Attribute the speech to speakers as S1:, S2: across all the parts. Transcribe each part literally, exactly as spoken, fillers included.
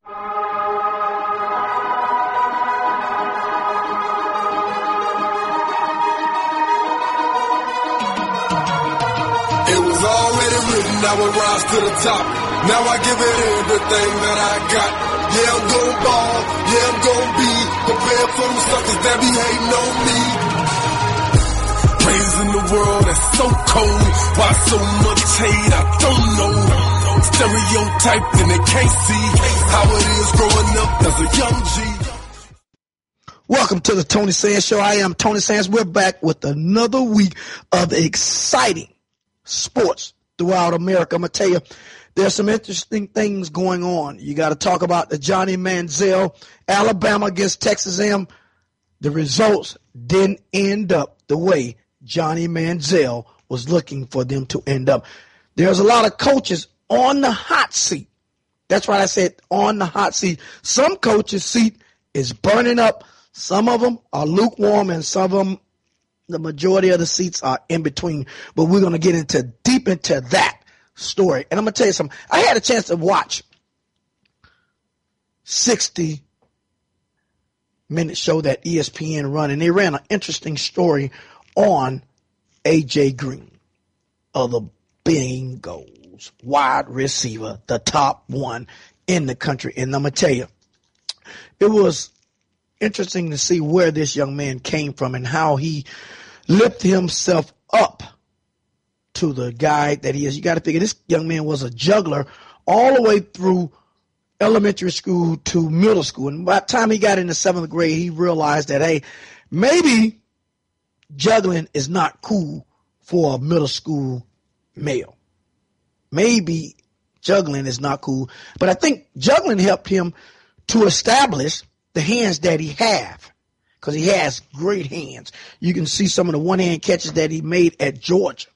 S1: It was already written, I would rise to the top. Now I give it everything that I got. Yeah, I'm gon' ball, yeah, I'm gon' be prepared for them suckers that be hating on me. Raising the world that's so cold. Why so much hate? I don't know. Stereotyped and they can't see how it is growing up as a young G.
S2: Welcome to the Tony Sands Show. I am Tony Sands. We're back with another week of exciting sports throughout America. I'm going to tell you, there's some interesting things going on. You got to talk about the Johnny Manziel, Alabama against Texas A and M. The results didn't end up the way Johnny Manziel was looking for them to end up. There's a lot of coaches on the hot seat. That's right, I said on the hot seat. Some coaches' seat is burning up. Some of them are lukewarm, and some of them, the majority of the seats are in between. But we're going to get into deep into that story. And I'm going to tell you something. I had a chance to watch sixty minute show that E S P N run, and they ran an interesting story on A J Green of the Bengals, wide receiver, the top one in the country. And I'm going to tell you, it was interesting to see where this young man came from and how he lifted himself up to the guy that he is. You got to figure this young man was a juggler all the way through elementary school to middle school. And by the time he got into seventh grade, he realized that, hey, maybe juggling is not cool for a middle school male. Maybe juggling is not cool. But I think juggling helped him to establish the hands that he have, because he has great hands. You can see some of the one-hand catches that he made at Georgia.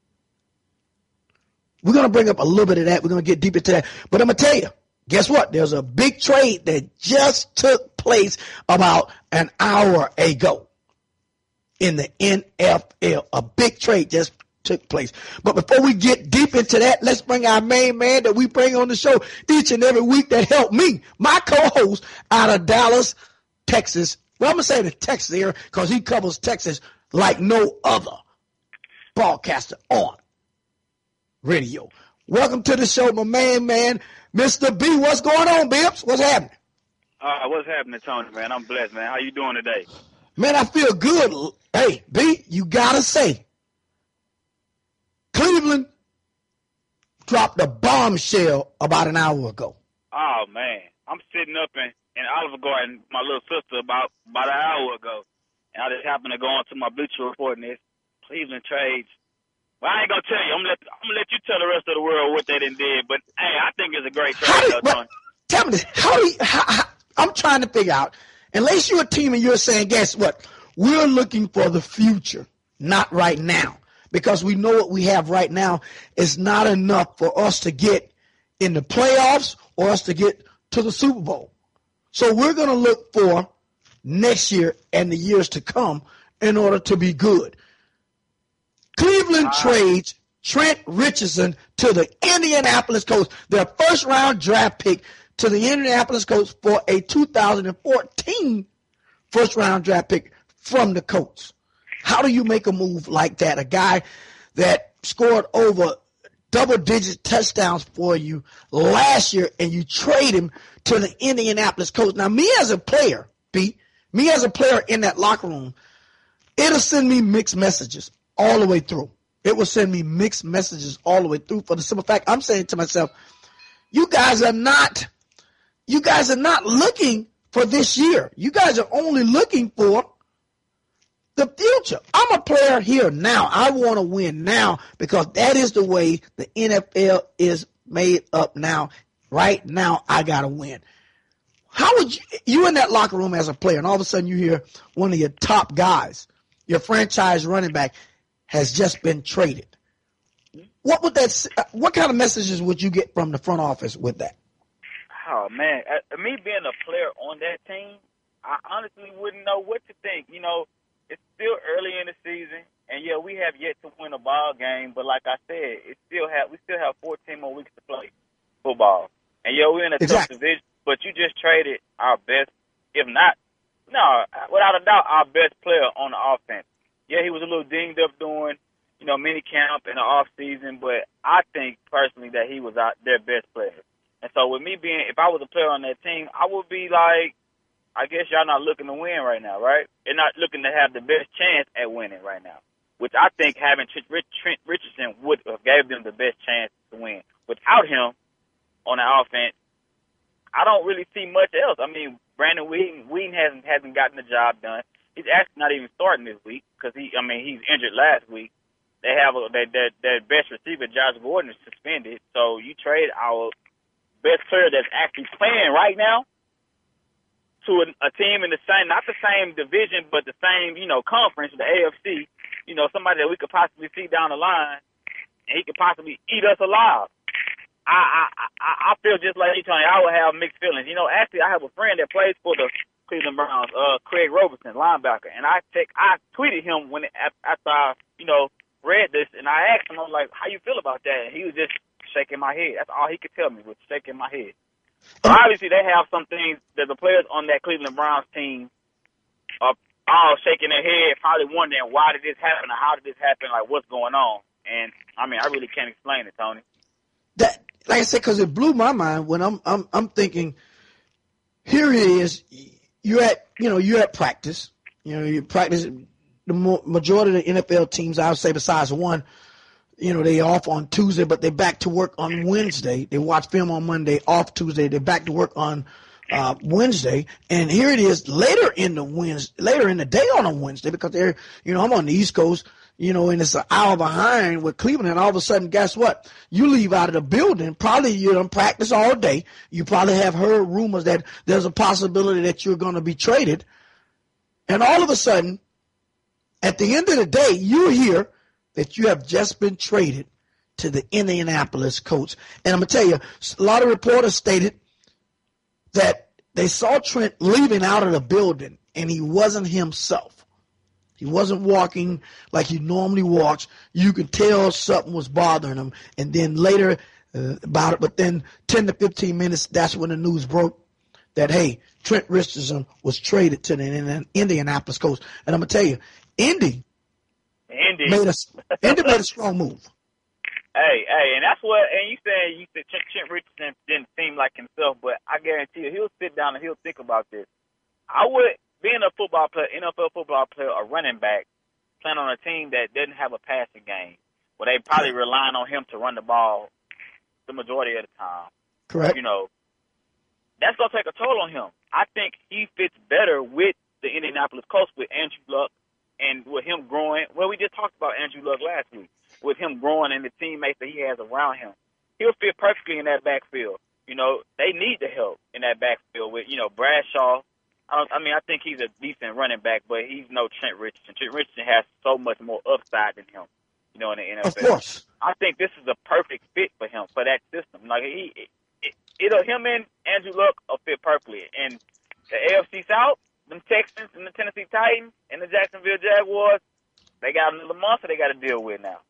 S2: We're going to bring up a little bit of that. We're going to get deep into that. But I'm going to tell you, guess what? There's a big trade that just took place about an hour ago in the N F L. A big trade just took place. But before we get deep into that, let's bring our main man that we bring on the show each and every week that helped me, my co-host out of Dallas, Texas. Well, I'm going to say the Texas area because he covers Texas like no other broadcaster on radio. Welcome to the show, my main man, Mister B. What's going on, Bibbs? What's happening?
S3: Uh, what's happening, Tony, man? I'm blessed, man. How you doing today?
S2: Man, I feel good. Hey, B, you got to say, Cleveland dropped a bombshell about an hour ago.
S3: Oh, man. I'm sitting up in, in Olive Garden, my little sister, about, about an hour ago. And I just happened to go onto my Bleacher Report, and it's Cleveland trades. Well, I ain't going to tell you. I'm going I'm to let you tell the rest of the world what they done did. But, hey, I think it's a great trade, though, Tony.
S2: Tell me this. How do you, how, how, I'm trying to figure out, unless you're a team and you're saying, guess what? We're looking for the future, not right now. Because we know what we have right now is not enough for us to get in the playoffs or us to get to the Super Bowl. So we're going to look for next year and the years to come in order to be good. Cleveland uh, trades Trent Richardson to the Indianapolis Colts, their first round draft pick to the Indianapolis Colts for a two thousand fourteen first round draft pick from the Colts. How do you make a move like that? A guy that scored over double-digit touchdowns for you last year, and you trade him to the Indianapolis Colts. Now, me as a player, B, me as a player in that locker room, it'll send me mixed messages all the way through. It will send me mixed messages all the way through for the simple fact I'm saying to myself, you guys are not, you guys are not looking for this year. You guys are only looking for the future. I'm a player here now. I want to win now because that is the way the N F L is made up now. Right now, I got to win. How would you, you in that locker room as a player, and all of a sudden you hear one of your top guys, your franchise running back, has just been traded. What would that? What kind of messages would you get from the front office with that?
S3: Oh, man. Uh, me being a player on that team, I honestly wouldn't know what to think. You know, it's still early in the season, and, yeah, we have yet to win a ball game. But like I said, it still have we still have fourteen more weeks to play football. And, yeah, we're in a
S2: exactly.
S3: tough division. but you just traded our best, if not, no, without a doubt, our best player on the offense. Yeah, he was a little dinged up during, you know, mini camp in the off season, but I think personally that he was our, their best player. And so with me being, if I was a player on that team, I would be like, I guess y'all not looking to win right now, right? They're not looking to have the best chance at winning right now, which I think having Trent Richardson would have gave them the best chance to win. Without him on the offense, I don't really see much else. I mean, Brandon Whedon, Whedon hasn't hasn't gotten the job done. He's actually not even starting this week because he, I mean, he's injured last week. They have a, that that that best receiver, Josh Gordon, is suspended. So you trade our best player that's actually playing right now to a, a team in the same, not the same division, but the same, you know, conference, the A F C. You know, somebody that we could possibly see down the line, and he could possibly eat us alive. I I I feel just like you, Tony. I would have mixed feelings. You know, actually, I have a friend that plays for the Cleveland Browns, uh, Craig Robertson, linebacker, and I take I tweeted him when after I you know read this, and I asked him, I was like, "How you feel about that?" And he was just shaking my head. That's all he could tell me was shaking my head. So obviously, they have some things that the players on that Cleveland Browns team are all shaking their head, probably wondering why did this happen or how did this happen, like what's going on. And I mean, I really can't explain it, Tony.
S2: That. Like I said, because it blew my mind when I'm I'm I'm thinking, here it is, you're at you know you're at practice, you know you practice. The majority of the N F L teams, I would say, besides one, you know they off on Tuesday, but they're back to work on Wednesday. They watch film on Monday, off Tuesday. They're back to work on uh, Wednesday, and here it is later in the Wednesday, later in the day on a Wednesday because they're you know I'm on the East Coast. You know, and it's an hour behind with Cleveland, and all of a sudden, guess what? You leave out of the building. Probably you don't practice all day. You probably have heard rumors that there's a possibility that you're going to be traded. And all of a sudden, at the end of the day, you hear that you have just been traded to the Indianapolis Colts. And I'm going to tell you, a lot of reporters stated that they saw Trent leaving out of the building, and he wasn't himself. He wasn't walking like he normally walks. You could tell something was bothering him. And then later uh, about it, but then ten to fifteen minutes, that's when the news broke that, hey, Trent Richardson was traded to the Indianapolis Colts. And I'm going to tell you, Indy,
S3: Indy.
S2: Made, a, Indy made a strong move.
S3: Hey, hey, and that's what, and you said, you said Trent, Trent Richardson didn't seem like himself, but I guarantee you, he'll sit down and he'll think about this. I would, being a football player, N F L football player, a running back, playing on a team that doesn't have a passing game, where they probably relying on him to run the ball the majority of the time.
S2: Correct.
S3: You know, that's going to take a toll on him. I think he fits better with the Indianapolis Colts, with Andrew Luck, and with him growing. Well, we just talked about Andrew Luck last week. With him growing and the teammates that he has around him, he'll fit perfectly in that backfield. You know, they need the help in that backfield with, you know, Bradshaw. I, don't, I mean, I think he's a decent running back, but he's no Trent Richardson. Trent Richardson has so much more upside than him, you know, in the N F L.
S2: Of course.
S3: I think this is a perfect fit for him, for that system. Like, he, it, it'll, him and Andrew Luck will fit perfectly. And the A F C South, them Texans and the Tennessee Titans and the Jacksonville Jaguars, they got another monster they got to deal with now.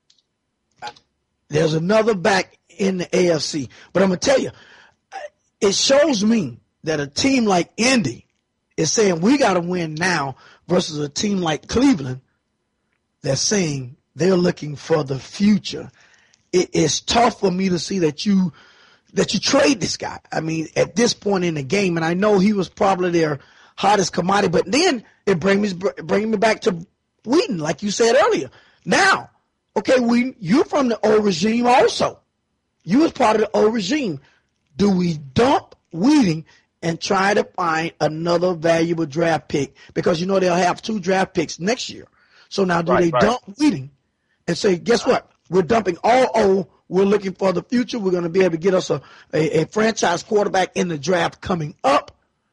S2: There's another back in the A F C. But I'm going to tell you, it shows me that a team like Indy is saying we got to win now versus a team like Cleveland that's saying they're looking for the future. It, it's tough for me to see that you that you trade this guy. I mean, at this point in the game, and I know he was probably their hottest commodity, but then it brings me, bring me back to Whedon, like you said earlier. Now, okay, Whedon, you're from the old regime also. You was part of the old regime. Do we dump Whedon and try to find another valuable draft pick? Because, you know, they'll have two draft picks next year. So now do right, they right. dump Whedon and say, guess what? We're dumping all old. We're looking for the future. We're going to be able to get us a, a, a franchise quarterback in the draft coming up.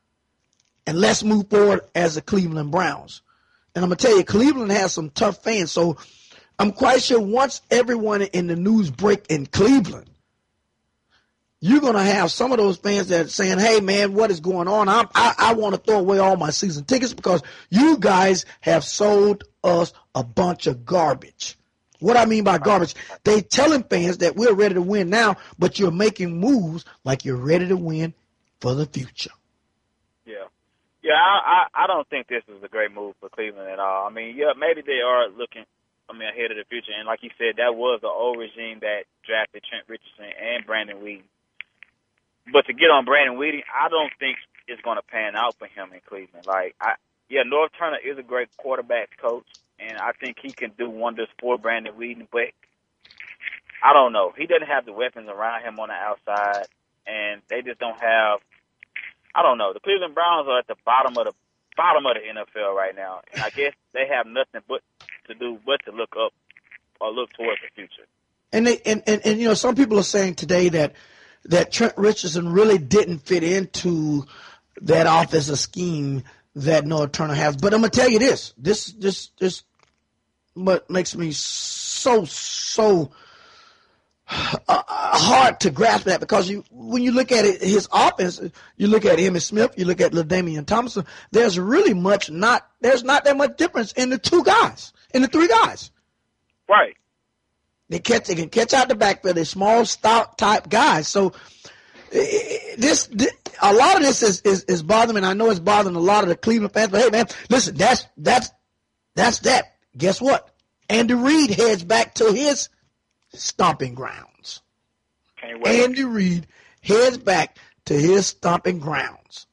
S2: And let's move forward as the Cleveland Browns. And I'm going to tell you, Cleveland has some tough fans. So I'm quite sure once everyone in the news break in Cleveland, you're going to have some of those fans that are saying, hey, man, what is going on? I'm, I, I want to throw away all my season tickets because you guys have sold us a bunch of garbage. What I mean by garbage, they telling fans that we're ready to win now, but you're making moves like you're ready to win for the future.
S3: Yeah. Yeah, I, I, I don't think this is a great move for Cleveland at all. I mean, yeah, maybe they are looking, I mean, ahead of the future. And like you said, that was the old regime that drafted Trent Richardson and Brandon Weeden. But to get on Brandon Weeden, I don't think it's going to pan out for him in Cleveland. Like, I, yeah, Norv Turner is a great quarterback coach, and I think he can do wonders for Brandon Weeden. But I don't know. He doesn't have the weapons around him on the outside, and they just don't have. I don't know. The Cleveland Browns are at the bottom of the bottom of the N F L right now, and I guess they have nothing but to do but to look up or look towards the future.
S2: And they and, and, and you know, some people are saying today that that Trent Richardson really didn't fit into that offensive scheme that Norv Turner has. But I'm gonna tell you this: this this this what makes me so so. Uh, hard to grasp that, because you, when you look at it, his offense, you look at Emmitt Smith, you look at LaDainian Tomlinson, there's really much not, there's not that much difference in the two guys, in the three guys.
S3: Right.
S2: They catch, they can catch out the backfield, they're small, stout type guys. So this, this a lot of this is, is, is bothering me, and I know it's bothering a lot of the Cleveland fans, but hey man, listen, that's, that's, that's that. Guess what? Andy Reid heads back to his stomping grounds. Andy Reid heads back to his stomping grounds.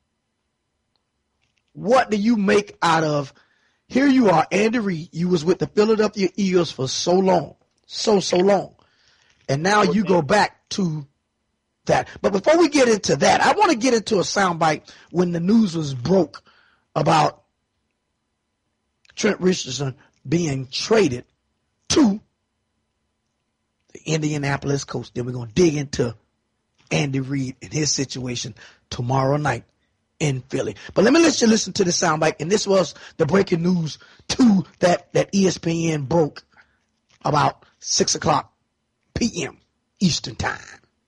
S2: What do you make out of, here you are, Andy Reid, you was with the Philadelphia Eagles for so long, so, so long, and now you go back to that. But before we get into that, I want to get into a soundbite when the news was broke about Trent Richardson being traded to the Indianapolis Colts. Then we're going to dig into Andy Reid and his situation tomorrow night in Philly. But let me let you listen to the soundbite. And this was the breaking news too that, that E S P N broke about six o'clock p.m. Eastern Time.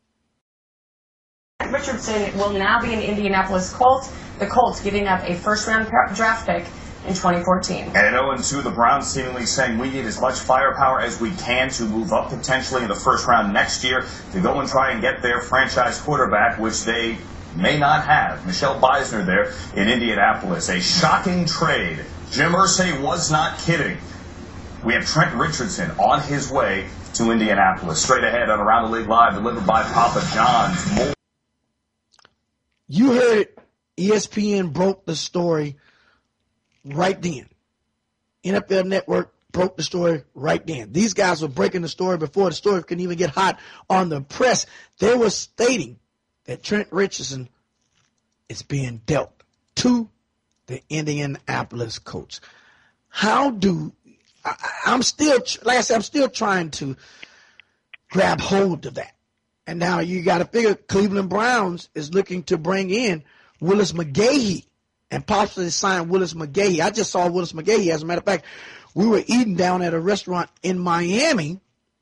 S4: Richardson will now be an Indianapolis Colt. The Colts giving up a first-round draft pick in twenty fourteen.
S5: And at oh and two, the Browns seemingly saying we need as much firepower as we can to move up potentially in the first round next year to go and try and get their franchise quarterback, which they may not have. Michelle Beisner there in Indianapolis. A shocking trade. Jim Irsay was not kidding. We have Trent Richardson on his way to Indianapolis. Straight ahead on Around the League Live, delivered by Papa John's. More-
S2: you heard it. E S P N broke the story right then. N F L Network broke the story right then. These guys were breaking the story before the story couldn't even get hot on the press. They were stating that Trent Richardson is being dealt to the Indianapolis Colts. How do I, I'm still, like I said, I'm still trying to grab hold of that. And now you got to figure Cleveland Browns is looking to bring in Willis McGahee and possibly sign Willis McGahee. I just saw Willis McGahee. As a matter of fact, we were eating down at a restaurant in Miami.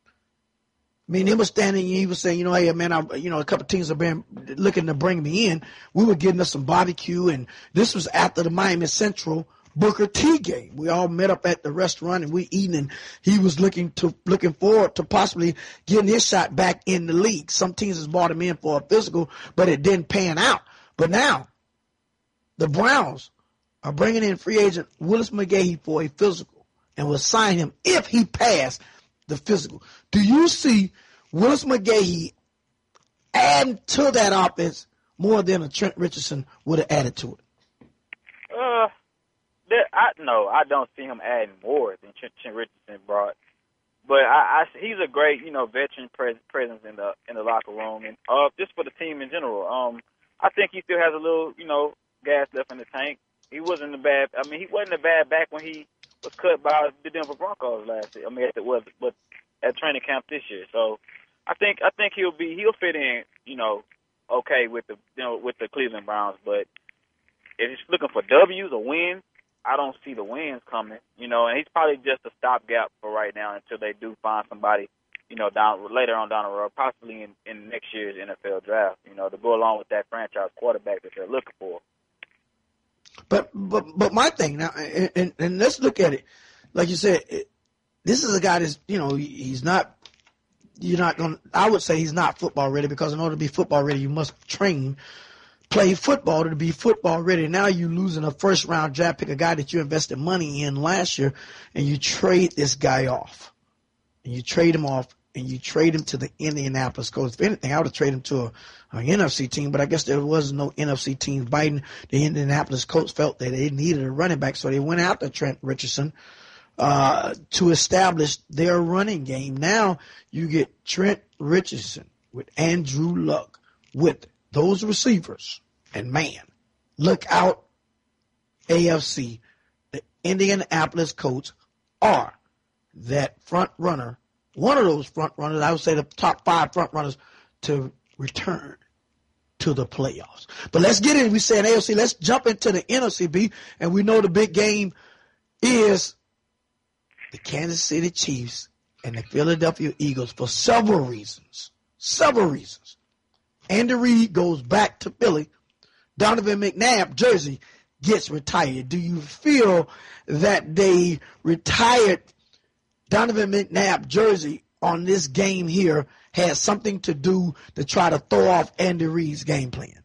S2: I mean, he was standing and he was saying, you know, hey, man, I, you know, a couple of teams have been looking to bring me in. We were getting us some barbecue, and this was after the Miami Central Booker T game. We all met up at the restaurant and we eating, and he was looking to looking forward to possibly getting his shot back in the league. Some teams has brought him in for a physical, but it didn't pan out. But now, the Browns are bringing in free agent Willis McGahee for a physical and will sign him if he passed the physical. Do you see Willis McGahee adding to that offense more than a Trent Richardson would have added to it?
S3: Uh, that, I no, I don't see him adding more than Trent, Trent Richardson brought. But I, I, he's a great, you know, veteran pres- presence in the in the locker room, and uh, just for the team in general. Um, I think he still has a little, you know, gas left in the tank. He wasn't a bad. I mean, he wasn't a bad back when he was cut by the Denver Broncos last year. I mean, it was, but at training camp this year. So, I think I think he'll be he'll fit in, you know, okay with the you know with the Cleveland Browns. But if he's looking for W's or wins, I don't see the wins coming. You know, and he's probably just a stopgap for right now until they do find somebody, you know, down later on down the road, possibly in, in next year's N F L draft. You know, to go along with that franchise quarterback that they're looking for.
S2: But but but my thing now, and, and, and let's look at it. Like you said, it, this is a guy that's, you know, he's not, you're not going to, I would say he's not football ready, because in order to be football ready, you must train play football to be football ready. Now you're losing a first round draft pick, a guy that you invested money in last year, and you trade this guy off. And you trade him off, and you trade him to the Indianapolis Colts. If anything, I would have traded him to a, a N F C team, but I guess there was no N F C team biting. The Indianapolis Colts felt that they needed a running back, so they went out to Trent Richardson uh, to establish their running game. Now you get Trent Richardson with Andrew Luck with those receivers, and man, look out, A F C. The Indianapolis Colts are that front runner, one of those front runners, I would say the top five front runners to return to the playoffs. But let's get in. We say in A F C, let's jump into the N F C B, and we know the big game is the Kansas City Chiefs and the Philadelphia Eagles for several reasons. Several reasons. Andy Reid goes back to Philly. Donovan McNabb, jersey, gets retired. Do you feel that they retired Donovan McNabb jersey on this game here has something to do to try to throw off Andy Reid's game plan?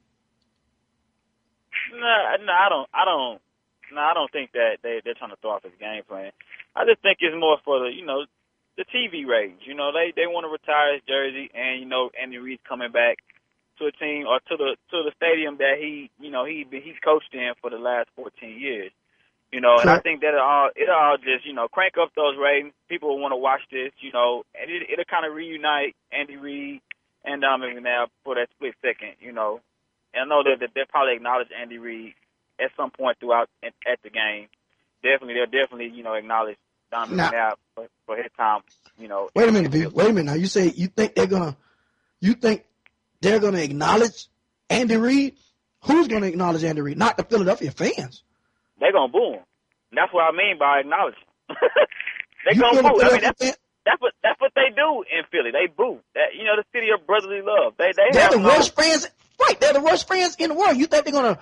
S3: No, no, I don't. I don't. No, I don't think that they they're trying to throw off his game plan. I just think it's more for the you know the T V ratings. You know, they they want to retire his jersey, and you know Andy Reid's coming back to a team or to the to the stadium that he you know he he's coached in for the last fourteen years. You know, and I think that it all it all just you know crank up those ratings. People will want to watch this. You know, and it, it'll kind of reunite Andy Reid and Donovan McNabb for that split second. You know, and I know that, that they'll probably acknowledge Andy Reid at some point throughout at, at the game. Definitely, they'll definitely you know acknowledge Donovan now, McNabb for, for his time. You know.
S2: Wait a minute, B. Wait a minute. Now you say you think they're gonna you think they're gonna acknowledge Andy Reid? Who's gonna acknowledge Andy Reid? Not the Philadelphia fans.
S3: They're going to boo him. That's what I mean by acknowledging. They're going to boo. I mean, that's, that's, what, that's what they do in Philly. They boo. That, you know, the city of brotherly love. They, they
S2: they're
S3: have
S2: the
S3: no,
S2: worst fans. Right. They're the worst fans in the world. You think they're going to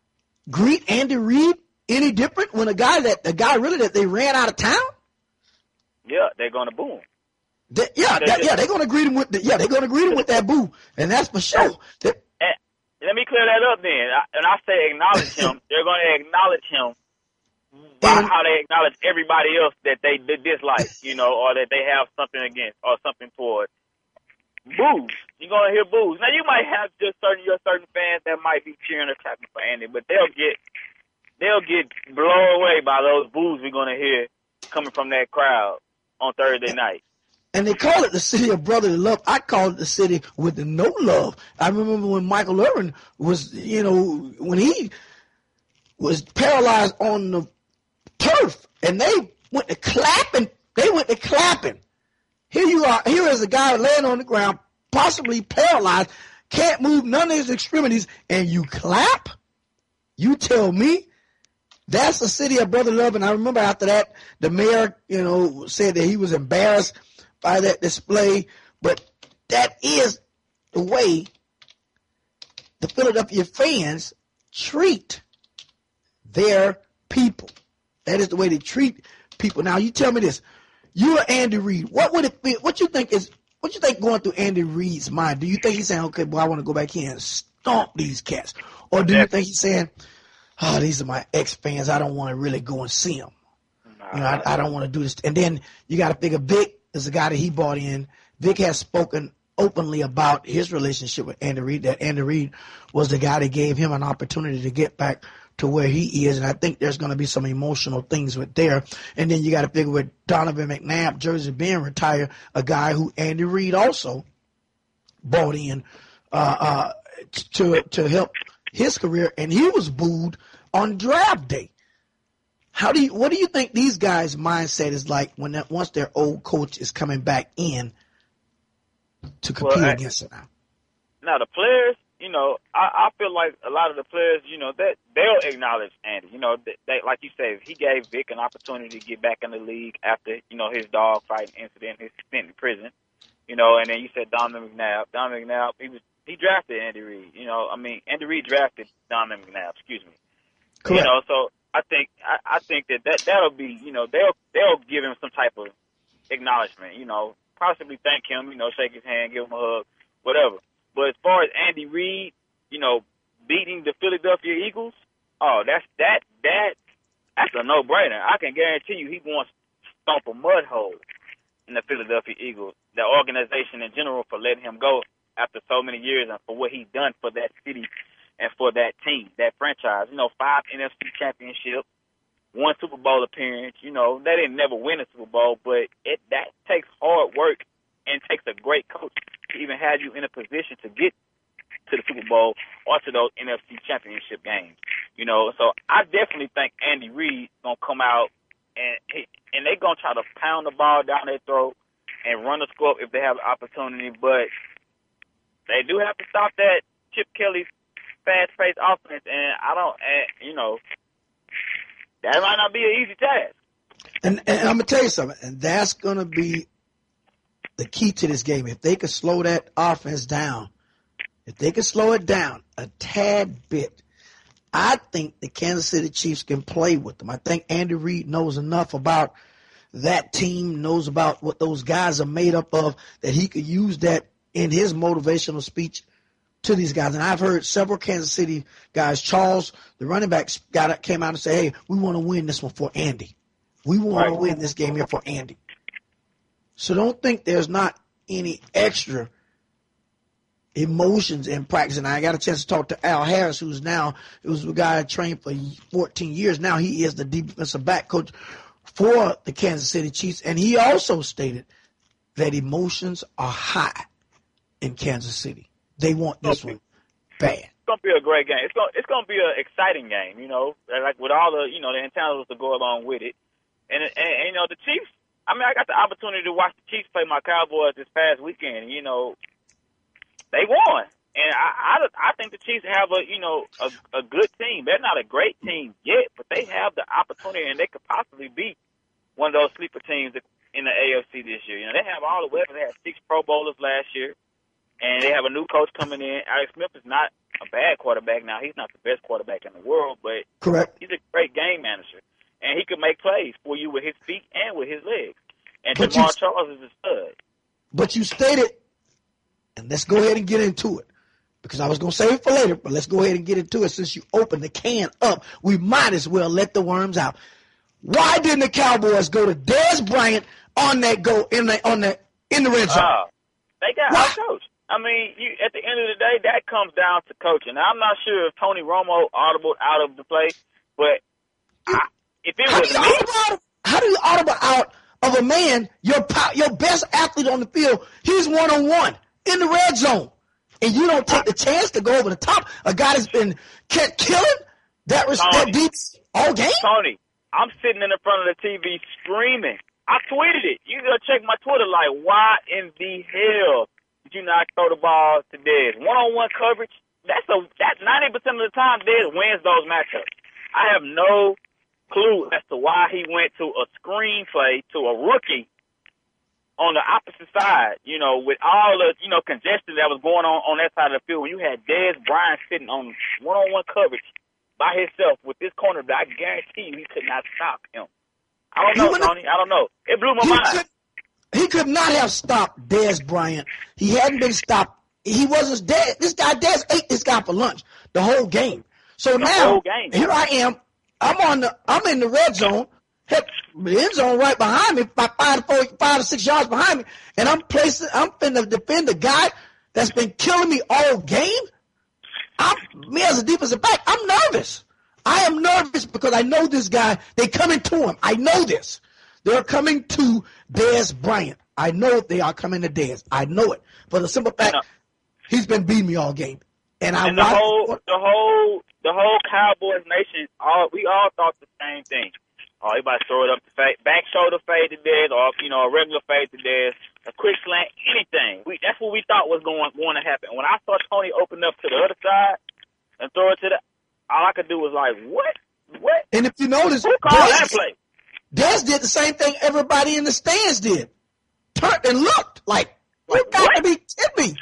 S2: greet Andy Reid any different when a guy that the guy really that they ran out of town?
S3: Yeah, they're going to boo him.
S2: They, yeah,
S3: they,
S2: that, yeah, they're going to greet him with the, yeah, they're going to greet him with that boo, and that's for sure. They,
S3: Let me clear that up then. I, and I say acknowledge him. They're going to acknowledge him by
S2: and,
S3: how they acknowledge everybody else that they, they dislike, you know, or that they have something against or something toward. Boos. You're going to hear boos. Now, you might have just certain your certain fans that might be cheering or clapping for Andy, but they'll get they'll get blown away by those boos we're going to hear coming from that crowd on Thursday night.
S2: And they call it the city of brotherly love. I call it the city with no love. I remember when Michael Irvin was, you know, when he was paralyzed on the turf, and they went to clapping. They went to clapping. Here you are. Here is a guy laying on the ground, possibly paralyzed, can't move none of his extremities, and you clap? You tell me? That's the city of brotherly love. And I remember after that, the mayor, you know, said that he was embarrassed by that display, but that is the way the Philadelphia fans treat their people. That is the way they treat people. Now, you tell me this: you're Andy Reid. What would it be? What you think is? What you think going through Andy Reid's mind? Do you think he's saying, "Okay, well, I want to go back here and stomp these cats," or do you think he's saying, "Oh, these are my ex-fans. I don't want to really go and see them. You know, I, I don't want to do this." And then you got to figure Vic is the guy that he brought in. Vic has spoken openly about his relationship with Andy Reid, that Andy Reid was the guy that gave him an opportunity to get back to where he is. And I think there's going to be some emotional things with there. And then you got to figure with Donovan McNabb, jersey being retired, a guy who Andy Reid also brought in uh, uh, to, to help his career. And he was booed on draft day. How do you? What do you think these guys' mindset is like when that, once their old coach is coming back in to compete
S3: well, I,
S2: against it now?
S3: Now the players, you know, I, I feel like a lot of the players, you know, that they'll acknowledge Andy. You know, they, they, like you say, he gave Vic an opportunity to get back in the league after you know his dog fighting incident, his stint in prison. You know, and then you said Donovan McNabb. Donovan McNabb, he was he drafted Andy Reid. You know, I mean Andy Reid drafted Donovan McNabb. Excuse me. Correct. You know, so. I think I, I think that, that that'll be you know they'll they'll give him some type of acknowledgement, you know, possibly thank him, you know, shake his hand, give him a hug, whatever. But as far as Andy Reid, you know, beating the Philadelphia Eagles, oh, that's that that that's a no-brainer. I can guarantee you he wants to stomp a mud hole in the Philadelphia Eagles, the organization in general, for letting him go after so many years and for what he's done for that city and for that team, that franchise. You know, five N F C championships, one Super Bowl appearance. You know, they didn't never win a Super Bowl, but it that takes hard work and takes a great coach to even have you in a position to get to the Super Bowl or to those N F C championship games. You know, so I definitely think Andy Reid's going to come out and he, and they're going to try to pound the ball down their throat and run the score if they have the opportunity, but they do have to stop that Chip Kelly fast-paced offense, and I don't, and, you know, that might not be an easy task.
S2: And, and I'm going to tell you something, and that's going to be the key to this game. If they could slow that offense down, if they could slow it down a tad bit, I think the Kansas City Chiefs can play with them. I think Andy Reid knows enough about that team, knows about what those guys are made up of, that he could use that in his motivational speech to these guys. And I've heard several Kansas City guys, Charles, the running back, got came out and said, hey, we want to win this one for Andy. We want to win this game here for Andy. So don't think there's not any extra emotions in practice. And I got a chance to talk to Al Harris, who's now, who's a guy I trained for fourteen years. Now he is the defensive back coach for the Kansas City Chiefs. And he also stated that emotions are high in Kansas City. They want this one bad.
S3: It's gonna be a great game. It's gonna it's gonna be an exciting game. You know, like with all the you know the intangibles to go along with it, and, and, and you know the Chiefs. I mean, I got the opportunity to watch the Chiefs play my Cowboys this past weekend. And, you know, they won, and I, I I think the Chiefs have a you know a a good team. They're not a great team yet, but they have the opportunity, and they could possibly beat one of those sleeper teams in the A F C this year. You know, they have all the weapons. They had six Pro Bowlers last year. And they have a new coach coming in. Alex Smith is not a bad quarterback. Now, he's not the best quarterback in the world, but
S2: correct.
S3: He's a great game manager. And he can make plays for you with his feet and with his legs. And
S2: but
S3: Jamar
S2: you,
S3: Charles is a stud.
S2: But you stated, and let's go ahead and get into it, because I was going to save it for later, but let's go ahead and get into it. Since you opened the can up, we might as well let the worms out. Why didn't the Cowboys go to Dez Bryant on that go in the, on the, in the red zone?
S3: Uh, they got
S2: Why?
S3: out-coached. I mean, you, at the end of the day, that comes down to coaching. Now, I'm not sure if Tony Romo audibled out of the play, but I, if it
S2: how
S3: was
S2: do you
S3: me,
S2: audible out, how do you audible out of a man, your your best athlete on the field? He's one on one in the red zone, and you don't take the chance to go over the top. A guy that's been kept killing that respect deep all game.
S3: Tony, I'm sitting in the front of the T V screaming. I tweeted it. You go check my Twitter. Like, why in the hell did you not throw the ball to Dez? One-on-one coverage, that's a that's ninety percent of the time Dez wins those matchups. I have no clue as to why he went to a screenplay to a rookie on the opposite side, you know, with all the, you know, congestion that was going on on that side of the field. When you had Dez Bryant sitting on one-on-one coverage by himself with this cornerback, I guarantee you he could not stop him. I don't know, Tony. I don't know. It blew my
S2: he
S3: mind.
S2: Could, he could not have stopped Dez Bryant. He hadn't been stopped. He wasn't dead. This guy, Dez, ate this guy for lunch the whole game. So
S3: the
S2: now,
S3: whole game.
S2: here I am. I'm on the. I'm in the red zone. Heck, the end zone right behind me, about five to four, five to six yards behind me, and I'm placing. I'm finna defend the guy that's been killing me all game. I'm me as a defensive back. I'm nervous. I am nervous because I know this guy. They coming to him. I know this. They're coming to Dez Bryant. I know they are coming to Dez. I know it. For the simple fact, he's been beating me all game. And I
S3: and the whole, the whole, the whole Cowboys nation, all we all thought the same thing. Oh, everybody throw it up the fade, back shoulder fade to Dez, or you know, a regular fade to Dez, a quick slant, anything. We that's what we thought was going going to happen. When I saw Tony open up to the other side and throw it to the, all I could do was like, what, what?
S2: And if you notice,
S3: who called
S2: Dez,
S3: that play?
S2: Dez did the same thing everybody in the stands did. Turned and looked like, you got
S3: what?
S2: to be kidding me.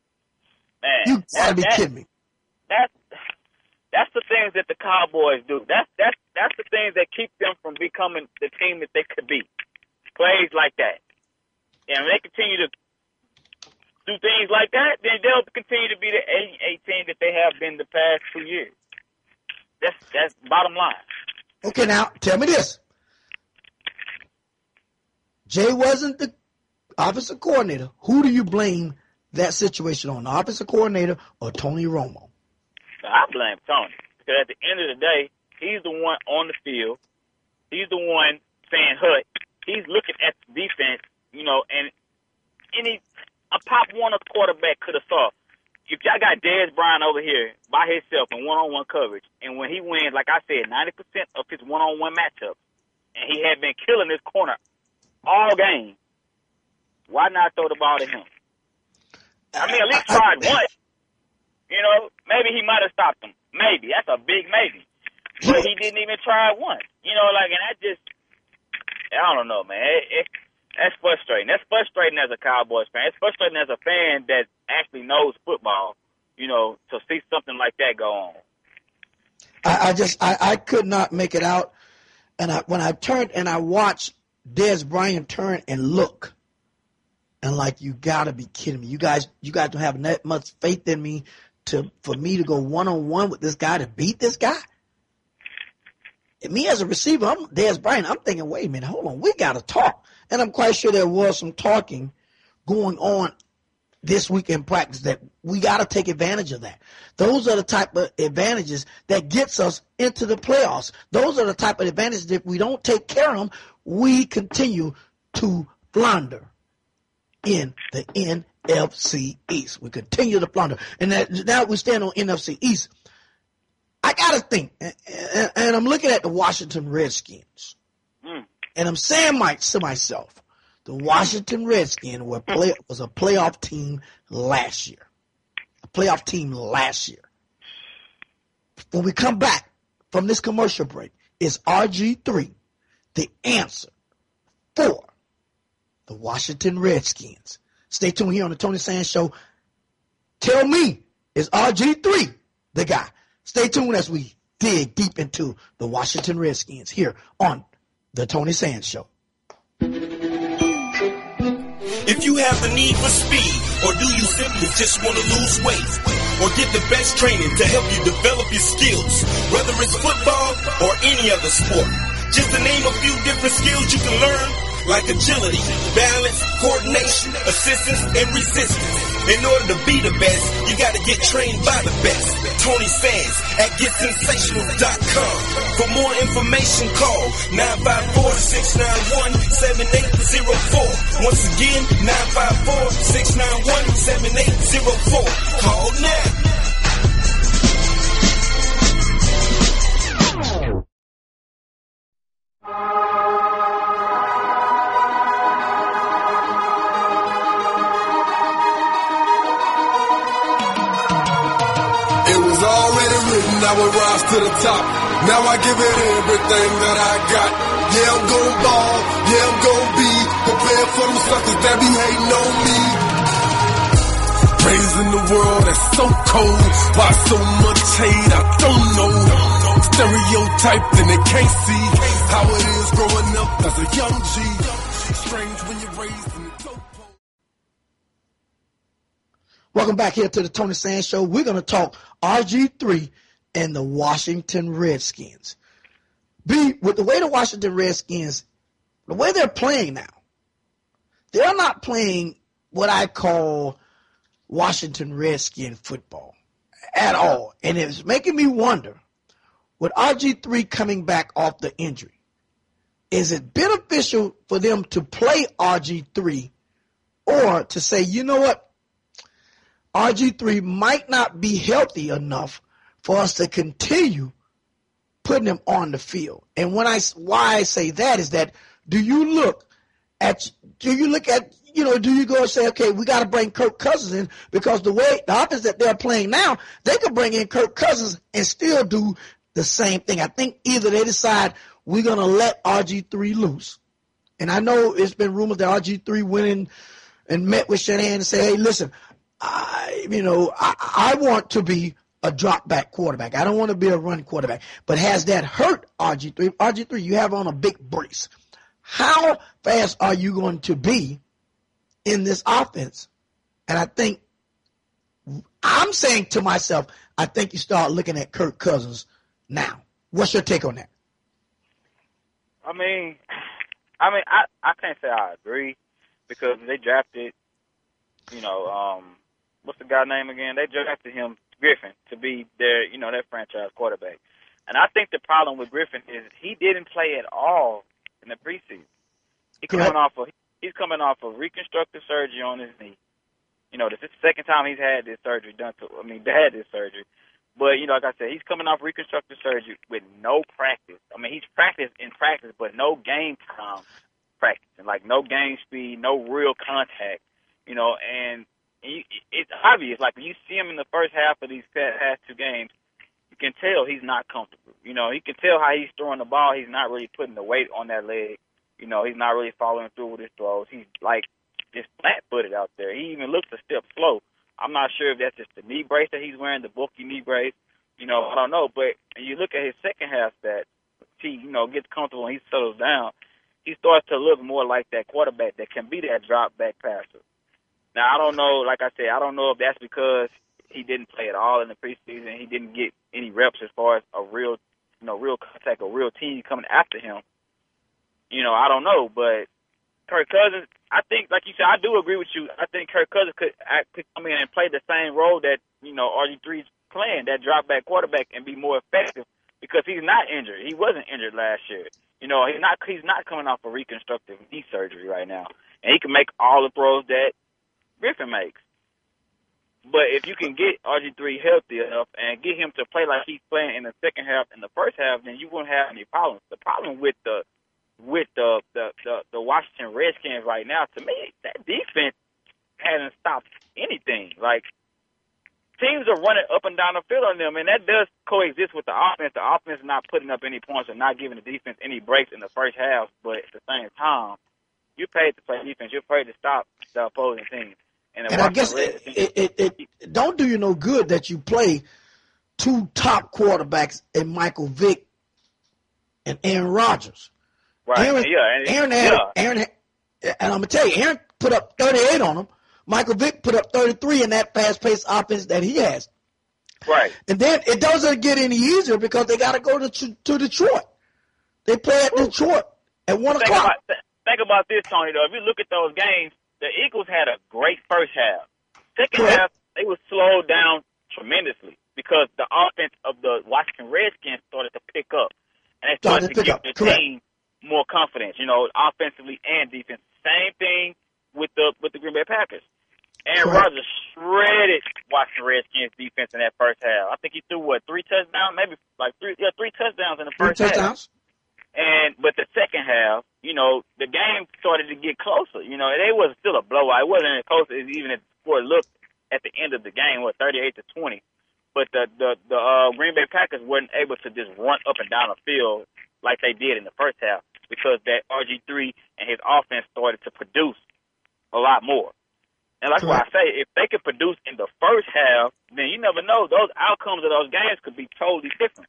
S3: Man,
S2: You got to
S3: that,
S2: be
S3: that,
S2: kidding me.
S3: That's that's the things that the Cowboys do. That's that's that's the things that keep them from becoming the team that they could be. Plays like that, and they continue to do things like that, then they'll continue to be the eight eight team that they have been the past two years. That's that's bottom line.
S2: Okay, now tell me this: Jay wasn't the offensive coordinator. Who do you blame that situation on? The offensive coordinator or Tony Romo?
S3: I blame Tony, because at the end of the day, he's the one on the field. He's the one saying, "Hut." He's looking at the defense, you know, and any a Pop Warner quarterback could have saw. If y'all got Dez Bryant over here by himself in one-on-one coverage, and when he wins, like I said, ninety percent of his one-on-one matchups, and he had been killing this corner all game, why not throw the ball to him? I mean, at least try it once. You know, maybe he might have stopped him. Maybe. That's a big maybe. But he didn't even try it once. You know, like, and that just, I don't know, man. It, it, that's frustrating. That's frustrating as a Cowboys fan. It's frustrating as a fan that actually knows football, you know, to see something like that go on.
S2: I, I just, I, I could not make it out. And I, when I turned and I watched Dez Bryant turn and look, and like, you got to be kidding me. You guys, you guys don't have that much faith in me to for me to go one-on-one with this guy to beat this guy? And me as a receiver, I'm Dez Bryant, I'm thinking, wait a minute, hold on, we got to talk. And I'm quite sure there was some talking going on this week in practice that we got to take advantage of that. Those are the type of advantages that gets us into the playoffs. Those are the type of advantages that if we don't take care of them, we continue to flounder in the N F C East. We continue to flounder. And that, now we stand on N F C East. I got to think, and, and, and I'm looking at the Washington Redskins. Mm. And I'm saying my, to myself, the Washington Redskins were play, was a playoff team last year. A playoff team last year. When we come back from this commercial break, is R G three the answer for the Washington Redskins? Stay tuned here on the Tony Sands Show. Tell me, is R G three the guy? Stay tuned as we dig deep into the Washington Redskins here on the Tony Sands Show.
S6: If you have the need for speed, or do you simply just want to lose weight, or get the best training to help you develop your skills, whether it's football or any other sport, just to name a few different skills you can learn, like agility, balance, coordination, assistance, and resistance. In order to be the best, you got to get trained by the best. Tony Sands at get sensational dot com. For more information, call nine five four, six nine one, seven eight zero four. Once again, nine five four, six nine one, seven eight zero four. Call now.
S1: I will rise to the top. Now I give it everything that I got. Yeah, I'm gon' ball. Yeah, I'm gon' be prepared for them suckers that be hating on me. Raising the world that's so cold. Why so much hate? I don't know. Stereotyped and they can't see how it is growing up as a young G. Strange when you're raised in the dope.
S2: Welcome back here to the Tony Sands Show. We're going to talk R G three and the Washington Redskins. B, with the way the Washington Redskins, the way they're playing now, they're not playing what I call Washington Redskin football at all. And it's making me wonder, with R G three coming back off the injury, is it beneficial for them to play R G three or to say, you know what, R G three might not be healthy enough for us to continue putting him on the field? And when I, why I say that is that, do you look at, do you look at, you know, do you go and say, okay, we got to bring Kirk Cousins in, because the way, the offense that they're playing now, they could bring in Kirk Cousins and still do the same thing. I think either they decide we're going to let R G three loose. And I know it's been rumored that R G three went in and met with Shanahan and said, hey, listen, I, you know, I, I want to be a drop back quarterback. I don't want to be a run quarterback. But has that hurt R G three? R G three, you have on a big brace. How fast are you going to be in this offense And I think I'm saying to myself, I think you start looking at Kirk Cousins now. What's your take on that?
S3: I mean, I mean, I, I can't say I agree because they drafted, you know, um, what's the guy's name again? They drafted him, Griffin, to be their, you know, their franchise quarterback. And I think the problem with Griffin is he didn't play at all in the preseason. He coming off of he's coming off of reconstructive surgery on his knee. You know, this is the second time he's had this surgery done to. I mean, they had this surgery, but you know, like I said, he's coming off reconstructive surgery with no practice. I mean, he's practiced in practice, but no game time practicing, like no game speed, no real contact. You know, and you, it's obvious. Like when you see him in the first half of these past two games, you can tell he's not comfortable. You know, you can tell how he's throwing the ball. He's not really putting the weight on that leg. You know, he's not really following through with his throws. He's like just flat-footed out there. He even looks a step slow. I'm not sure if that's just the knee brace that he's wearing, the bulky knee brace. You know, I don't know. But you look at his second half stats, he, you know, gets comfortable and he settles down. He starts to look more like that quarterback that can be that drop-back passer. Now, I don't know, like I said, I don't know if that's because he didn't play at all in the preseason. He didn't get any reps as far as a real, you know, real contact, a real team coming after him. You know, I don't know, but Kirk Cousins, I think, like you said, I do agree with you. I think Kirk Cousins could, could come in and play the same role that, you know, R G three's playing, that drop-back quarterback, and be more effective because he's not injured. He wasn't injured last year. You know, he's not he's not coming off a reconstructive knee surgery right now. And he can make all the throws that Griffin makes. But if you can get R G three healthy enough and get him to play like he's playing in the second half and the first half, then you won't have any problems. The problem with the with the the, the, the Washington Redskins right now, to me, that defense hasn't stopped anything. Like, teams are running up and down the field on them, and that does coexist with the offense. The offense is not putting up any points or not giving the defense any breaks in the first half, but at the same time, you're paid to play defense. You're paid to stop the opposing team. And,
S2: and I guess it, it, it, it don't do you no good that you play two top quarterbacks in Michael Vick and Aaron Rodgers.
S3: Right.
S2: Aaron,
S3: yeah. And,
S2: Aaron, had,
S3: yeah.
S2: Aaron, had, and I'm gonna tell you, Aaron put up thirty-eight on him. Michael Vick put up thirty-three in that fast-paced offense that he has.
S3: Right.
S2: And then it doesn't get any easier because they got to go to to Detroit. They play at Detroit at one
S3: think
S2: o'clock.
S3: About, think about this, Tony. Though, if you look at those games, the Eagles had a great first half. Second
S2: Correct.
S3: half, they were slowed down tremendously because the offense of the Washington Redskins started to pick up, and they started,
S2: Started to
S3: to
S2: pick
S3: give
S2: up.
S3: their
S2: Correct.
S3: team more confidence. You know, offensively and defense. Same thing with the with the Green Bay Packers. Aaron
S2: Correct.
S3: Rodgers shredded Washington Redskins defense in that first half. I think he threw what three touchdowns, maybe like three, yeah, three touchdowns in the
S2: Three
S3: first half.
S2: touchdowns.
S3: And but the second half, you know, the game started to get closer. You know, it was still a blowout. It wasn't as close as even as the score looked at the end of the game, what thirty-eight to twenty. But the the the uh, Green Bay Packers weren't able to just run up and down the field like they did in the first half because that R G three and his offense started to produce a lot more. And that's why I say if they could produce in the first half, then you never know. Those outcomes of those games could be totally different.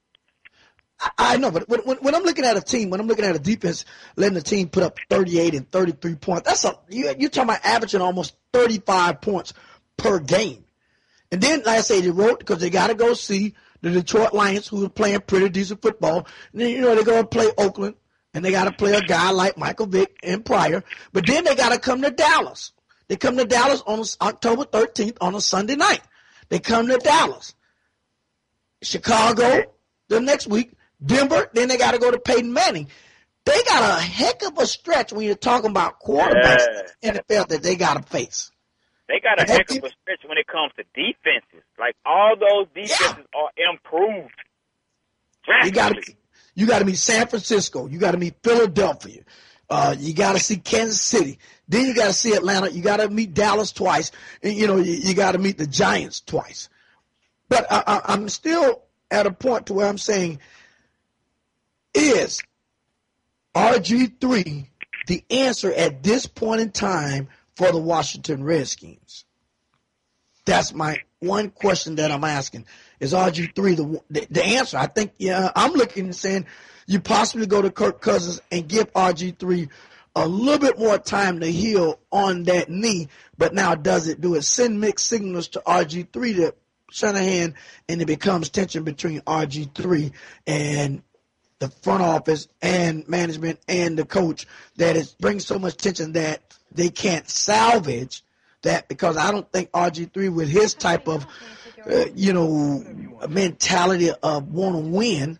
S2: I know, but when, when, when I'm looking at a team, when I'm looking at a defense letting the team put up thirty-eight and thirty-three points, that's a you, you're talking about averaging almost thirty-five points per game. And then, like I say, they wrote because they got to go see the Detroit Lions, who are playing pretty decent football. And then, you know, they're going to play Oakland, and they got to play a guy like Michael Vick and Pryor. But then they got to come to Dallas. They come to Dallas on October thirteenth on a Sunday night. They come to Dallas. Chicago the next week. Denver, then they got to go to Peyton Manning. They got a heck of a stretch when you're talking about quarterbacks
S3: Yeah.
S2: in the N F L that they got to face.
S3: They got a
S2: And
S3: heck
S2: that
S3: of a stretch when it comes to defenses. Like, all those defenses
S2: Yeah.
S3: are improved
S2: You got to
S3: drastically.
S2: you got to meet San Francisco. You got to meet Philadelphia. Uh, you got to see Kansas City. Then you got to see Atlanta. You got to meet Dallas twice. And, you know, you, you got to meet the Giants twice. But I, I, I'm still at a point to where I'm saying, is R G three the answer at this point in time for the Washington Redskins? That's my one question that I'm asking. Is R G three the, the the answer? I think, yeah, I'm looking and saying you possibly go to Kirk Cousins and give R G three a little bit more time to heal on that knee, but now does it do it send mixed signals to R G three to Shanahan, and it becomes tension between R G three and the front office and management and the coach, that it brings so much tension that they can't salvage that, because I don't think R G three, with his type of, uh, you know, mentality of want to win,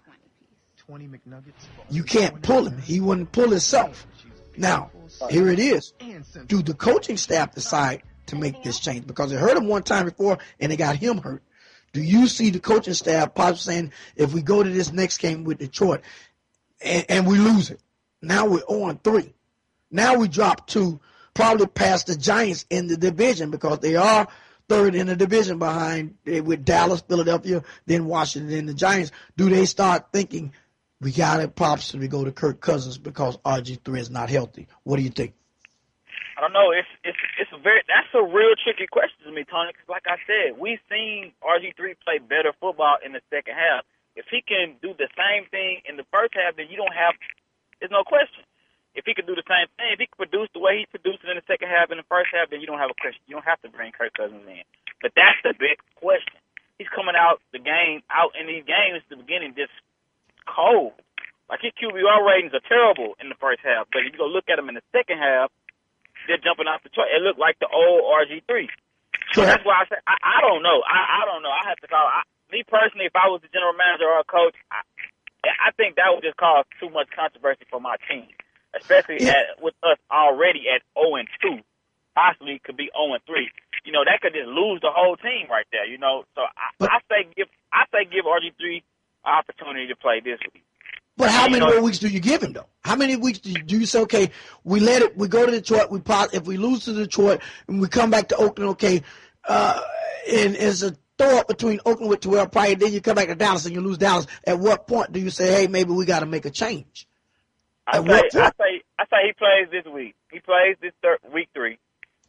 S2: you can't pull him. He wouldn't pull himself. Now, here it is. Do the coaching staff decide to make this change? Because it hurt him one time before and it got him hurt. Do you see the coaching staff possibly saying, if we go to this next game with Detroit and, and we lose it, now we're oh and three. Now we drop to probably past the Giants in the division, because they are third in the division behind with Dallas, Philadelphia, then Washington, and the Giants. Do they start thinking, we got to possibly go to Kirk Cousins because R G three is not healthy? What do you think?
S3: I don't know. It's it's it's a very that's a real tricky question to me, Tony. Because like I said, we've seen R G three play better football in the second half. If he can do the same thing in the first half, then you don't have. There's no question. If he could do the same thing, if he could produce the way he produced it in the second half and the first half, then you don't have a question. You don't have to bring Kirk Cousins in. But that's the big question. He's coming out the game out in these games at the beginning just cold. Like his Q B R ratings are terrible in the first half, but if you go look at him in the second half, they're jumping off the chart. It looked like the old R G three. So that's why I say I, I don't know. I, I don't know. I have to call. I, me personally, if I was the general manager or a coach, I, I think that would just cause too much controversy for my team, especially yeah. at, with us already at oh and two, possibly could be oh and three. You know, that could just lose the whole team right there. You know, so I, but, I say give I say give R G three an opportunity to play this week.
S2: But how many more weeks do you give him, though? How many weeks do you, do you say, okay, we let it, we go to Detroit, we pop, if we lose to Detroit and we come back to Oakland, okay, uh, and it's a throw up between Oakland with Terrell Pryor, then you come back to Dallas and you lose Dallas. At what point do you say, hey, maybe we got to make a change?
S3: I say, I say, I say he plays this week. He plays this third, week three,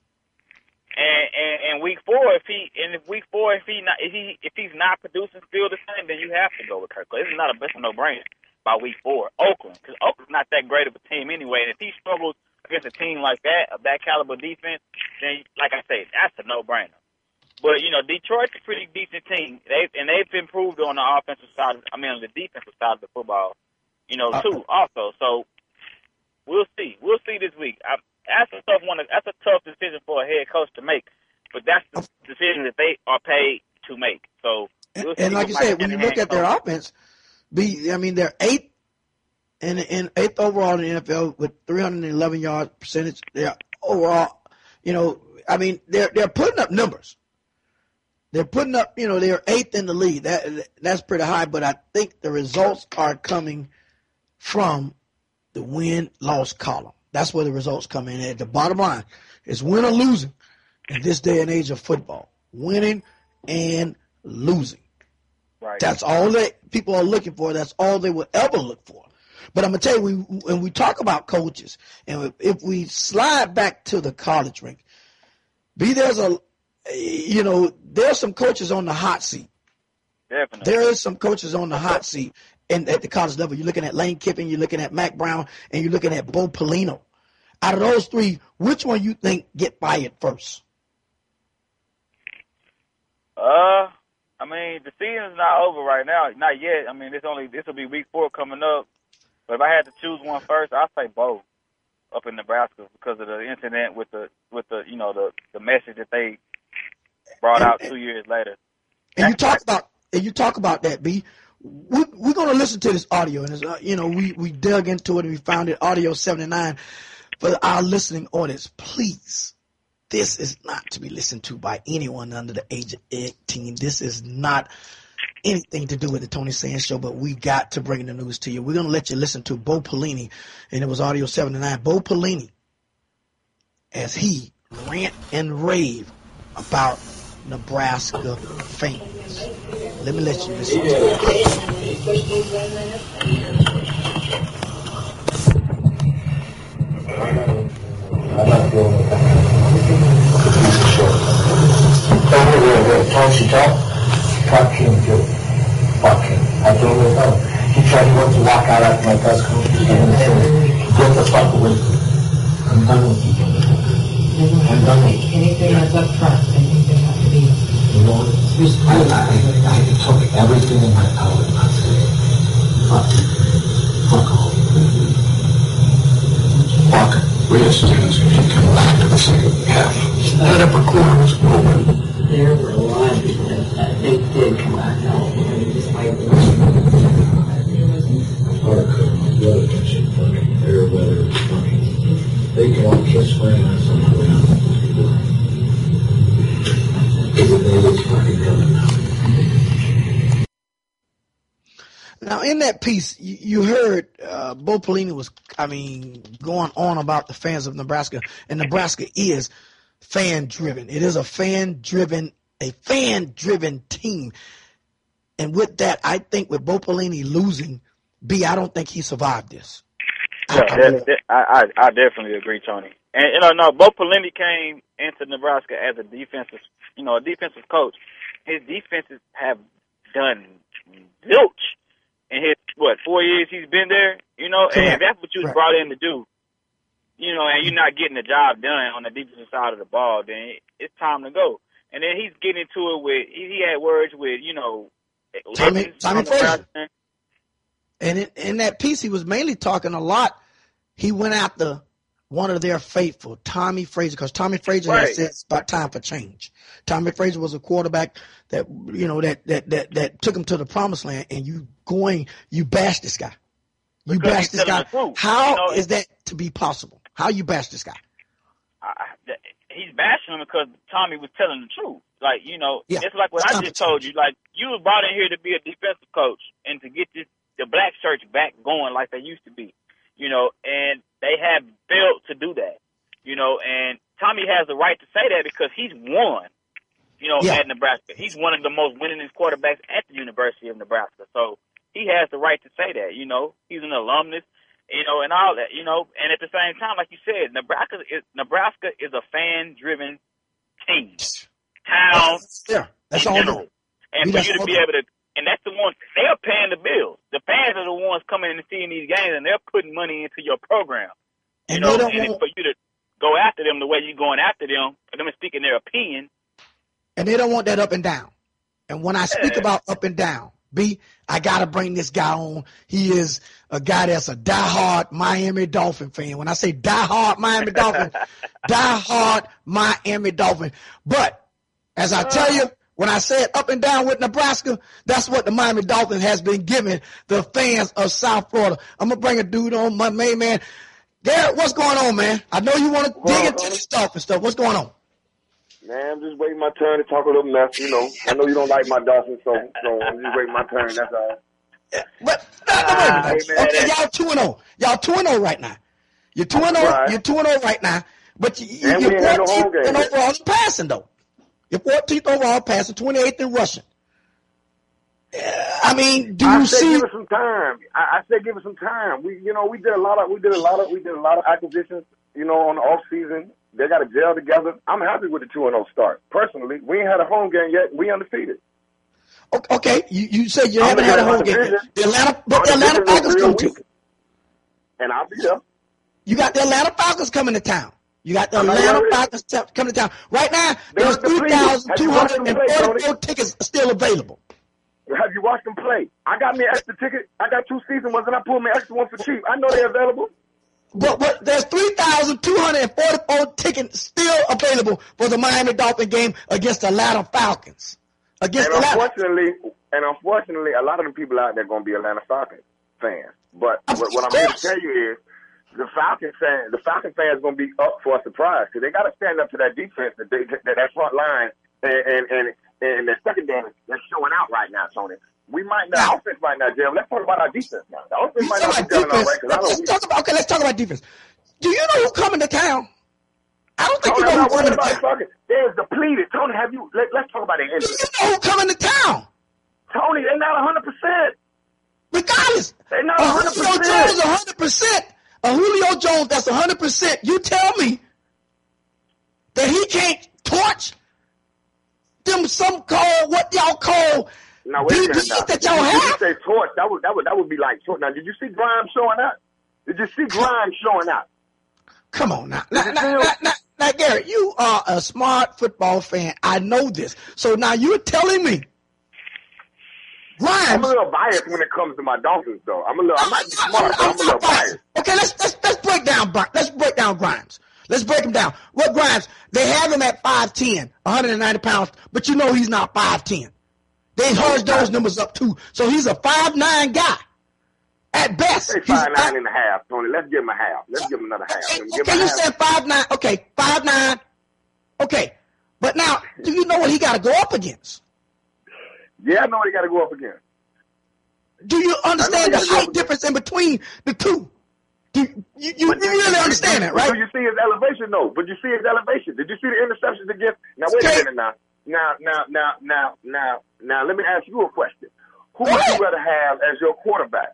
S3: and, and and week four, if he, and if week four, if he not, if he, if he's not producing still the same, then you have to go with Kirk. This is not a, it's a no-brainer. By week four, Oakland, because Oakland's not that great of a team anyway. And if he struggles against a team like that, of that caliber defense, then, like I say, that's a no-brainer. But, you know, Detroit's a pretty decent team. They and they've improved on the offensive side, I mean, on the defensive side of the football, you know, too, also. So, we'll see. We'll see this week. I, that's a tough one. That's a tough decision for a head coach to make. But that's the decision that they are paid to make. So, we'll
S2: and, and like you said, when you look at their offense, Be, I mean, they're eighth in, in eighth overall in the N F L with three hundred eleven yards percentage. They're overall, you know, I mean, they're they're putting up numbers. They're putting up, you know, they're eighth in the league. That that's pretty high, but I think the results are coming from the win-loss column. That's where the results come in. At the bottom line is win or losing in this day and age of football. Winning and losing.
S3: Right.
S2: That's all that people are looking for. That's all they will ever look for. But I'm going to tell you, we, when we talk about coaches, and if we slide back to the college rink, be there's a, you know, there's some coaches on the hot seat.
S3: Definitely.
S2: There is some coaches on the hot seat and at the college level. You're looking at Lane Kiffin, you're looking at Mac Brown, and you're looking at Bo Pelino. Out of those three, which one you think get fired first?
S3: Uh... I mean, the season's not over right now. Not yet. I mean, this only this will be week four coming up. But if I had to choose one first, I'd say Bo up in Nebraska because of the incident with the with the you know the, the message that they brought out two years later.
S2: And That's you talk about and you talk about that, B. We, we're going to listen to this audio, and it's, uh, you know we we dug into it and we found it audio seventy-nine for our listening audience. Please. This is not to be listened to by anyone under the age of eighteen. This is not anything to do with the Tony Sands Show, but we got to bring the news to you. We're going to let you listen to Bo Pelini, and it was audio seventy-nine. Bo Pelini, as he rant and rave about Nebraska fans. Let me let you listen to it.
S7: Over there, the Tulsi talk, talking to fucking. I don't know. He tried, he wants to walk out after my press conference and say, get the fuck away. I'm done with you. I'm done with you.
S8: Anything that's up front, I think they have to be.
S7: You know, I, I, I, I took everything in my power not to say, fuck, fuck all. Fuck, real students if you come back to the second half. That upper corner was open.
S8: There were a lot of people that they did come back out, and despite the
S7: Hard could, the other shit fucking, air weather, fucking, they can all kiss swearing on something else. Every day it's fucking coming now.
S2: Now, in that piece, you, you heard uh, Bo Pelini was, I mean, going on about the fans of Nebraska, and Nebraska is fan-driven. It is a fan-driven, a fan-driven team. And with that, I think with Bo Pelini losing, B, I don't think he survived this.
S3: Yeah,
S2: I,
S3: that, that, I, I, I definitely agree, Tony. And, you know, no, Bo Pelini came into Nebraska as a defensive, you know, a defensive coach. His defenses have done zilch in his, what, four years he's been there, you know,
S2: Correct.
S3: and that's what you was
S2: Right.
S3: brought in to do. You know, and you're not getting the job done on the defensive side of the ball, then it's time to go. And then he's getting into it with, he, he had words with, you know,
S2: Tommy,
S3: legends
S2: Tommy
S3: on the
S2: Frazier.
S3: roster.
S2: And in, in that piece, he was mainly talking a lot. He went after one of their faithful, Tommy Frazier, because Tommy Frazier
S3: Right.
S2: has said it's about time for change. Tommy Frazier was a quarterback that, you know, that, that, that, that took him to the promised land, and you going, you bash this guy. You
S3: Because
S2: bash
S3: he's
S2: this guy.
S3: telling the truth.
S2: How
S3: You know,
S2: is that to be possible? How you bash this guy?
S3: I, he's bashing him because Tommy was telling the truth. Like, you know,
S2: Yeah.
S3: it's like what
S2: It's
S3: I
S2: time
S3: just
S2: for
S3: told
S2: change.
S3: you. Like, you was brought in here to be a defensive coach and to get this the black shirts back going like they used to be, you know, and they have failed to do that, you know, and Tommy has the right to say that because he's won, you know,
S2: Yeah.
S3: at Nebraska. He's one of the most winningest quarterbacks at the University of Nebraska. So he has the right to say that, you know. He's an alumnus, you know, and all that, you know. And at the same time, like you said, Nebraska is, Nebraska is a fan-driven team, town
S2: Yeah, that's
S3: in
S2: all.
S3: general. And
S2: We
S3: for
S2: got
S3: you to
S2: all
S3: be
S2: that.
S3: able to, and that's the one, they are paying the bills. The fans are the ones coming in and seeing these games, and they're putting money into your program. You
S2: And
S3: know,
S2: they don't
S3: and it's
S2: want-
S3: for you to go after them the way you're going after them, for them speaking their opinion.
S2: And they don't want that up and down. And when I speak
S3: Yeah.
S2: about up and down, B, I got to bring this guy on. He is a guy that's a diehard Miami Dolphin fan. When I say diehard Miami Dolphin, diehard Miami Dolphin. But as I tell you, when I say it up and down with Nebraska, that's what the Miami Dolphins has been giving the fans of South Florida. I'm going to bring a dude on, my main man. Garrett, what's going on, man? I know you want to dig into this Dolphin stuff. What's going on?
S9: Man, I'm just waiting my turn to talk a little mess, you know. I know you don't like my Dolphins, so, so I'm just waiting my turn, that's all.
S2: But no, no, wait a minute.
S3: Hey, man,
S2: Okay,
S3: that-
S2: y'all two and zero. Y'all two and zero right now. You're two and zero.
S9: Right.
S2: You're two and zero right now. But you, you,
S9: And we
S2: you're
S9: ain't had no home
S2: fourteenth
S9: game
S2: in
S9: yet.
S2: overall in passing, though. You're fourteenth overall passing, twenty-eighth in rushing. Uh, I mean, do
S9: I
S2: you
S9: said
S2: see?
S9: give it some time. I, I said give it some time. We, you know, we did a lot of, we did a lot of, we did a lot of acquisitions, you know, on the off season. They got to gel together. I'm happy with the two and zero start. Personally, we ain't had a home game yet. We undefeated.
S2: Okay, you, you said you
S9: I'm
S2: haven't had a
S9: looking at
S2: home
S9: my
S2: game.
S9: division.
S2: The Atlanta, but
S9: Our
S2: the Atlanta
S9: division is
S2: Falcons
S9: real
S2: come too.
S9: weak. And I'll be there.
S2: You got the Atlanta Falcons coming to town. You got the
S9: I'm not
S2: Atlanta
S9: worried.
S2: Falcons t- coming to town. Right now,
S9: They
S2: there's
S9: look depleted.
S2: three thousand two hundred forty-four
S9: Have you watched them play,
S2: tickets still available.
S9: Have you watched them play? I got me an extra ticket. I got two season ones, and I pulled me extra one for cheap. I know they're available.
S2: But, but there's three thousand two hundred forty-four tickets still available for the Miami Dolphin game against the Atlanta Falcons. Against
S9: And
S2: the Atlanta.
S9: unfortunately, and unfortunately, a lot of them people out there going to be Atlanta Falcons fans. But
S2: Of
S9: what, what I'm here to
S2: course.
S9: tell you is, the Falcon fan, the Falcon fans going to be up for a surprise because they got to stand up to that defense, that, they, that, that front line, and and and, and the secondary that's showing out right now, Tony. We might not,
S2: Now-
S9: offense might not gel. Let's talk about our defense now. The offense
S2: You
S9: might
S2: talk
S9: not
S2: about
S9: be gelling out
S2: defense.
S9: right because I
S2: Let's
S9: don't.
S2: talk about, okay, let's talk about defense. Do you know who's coming to town? I don't think
S9: Tony,
S2: you
S9: I'm
S2: know
S9: not
S2: who's
S9: worried
S2: coming to
S9: about
S2: town.
S9: fucking. They're depleted. Tony, have you? Let, let's talk about their
S2: Do
S9: injuries.
S2: you know who's coming to town?
S9: Tony, they're not one hundred percent.
S2: Regardless.
S9: They're not
S2: A
S9: one hundred
S2: Julio
S9: percent.
S2: Jones, one hundred percent. A Julio Jones, that's one hundred percent. You tell me that he can't torch them some call, what y'all call
S9: Now wait a
S2: D
S9: minute.
S2: Bs
S9: Now.
S2: that y'all
S9: Did you
S2: have?
S9: say torch? That would that would that would be like torch. Now, did you see Grimes showing up? Did you see Grimes showing up?
S2: Come on now. Now, now, now, now, now, Gary, you are a smart football fan. I know this. So now you're telling me Grimes.
S9: I'm a little biased when it comes to my Dolphins, though. I'm a little. I'm not smart, but I'm a little biased.
S2: Okay, let's let's let's break down. Let's break down Grimes. Let's break him down. What Grimes? They have him at five ten, one hundred ninety pounds, but you know he's not five ten. They hurry those numbers up too. So he's a five nine guy. At best,
S9: say five nine and a half, Tony. Let's give him a half. Let's give him another half.
S2: Okay,
S9: give
S2: okay
S9: him
S2: you
S9: half.
S2: said five nine. Okay, five nine. Okay, but now do you know what he got to go up against?
S9: Yeah, I know what he got to go up against.
S2: Do you understand the height difference in between the two? Do you, you, you, you really understand that, right?
S9: Do you see his elevation? No, but you see his elevation. Did you see the interceptions against? Now wait
S2: Okay.
S9: a minute now. Now, now, now, now, now, now. Let me ask you a question. Who
S2: Go
S9: would
S2: ahead.
S9: you rather have as your quarterback?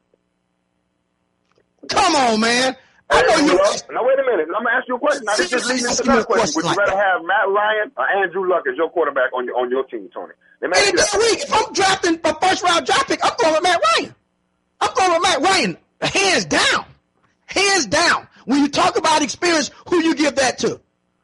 S2: Come on, man. I know
S9: Andrew
S2: you.
S9: Luck? Now wait a minute. I'm gonna ask you a question. Now this is leading into another question. Would you rather have Matt Ryan or Andrew Luck as your quarterback on your on your team, Tony? Let me ask
S2: Any
S9: you
S2: day
S9: that.
S2: of the week, if I'm drafting a first round draft pick, I'm going with Matt Ryan. I'm going with Matt Ryan, hands down, hands down. When you talk about experience, who you give that to?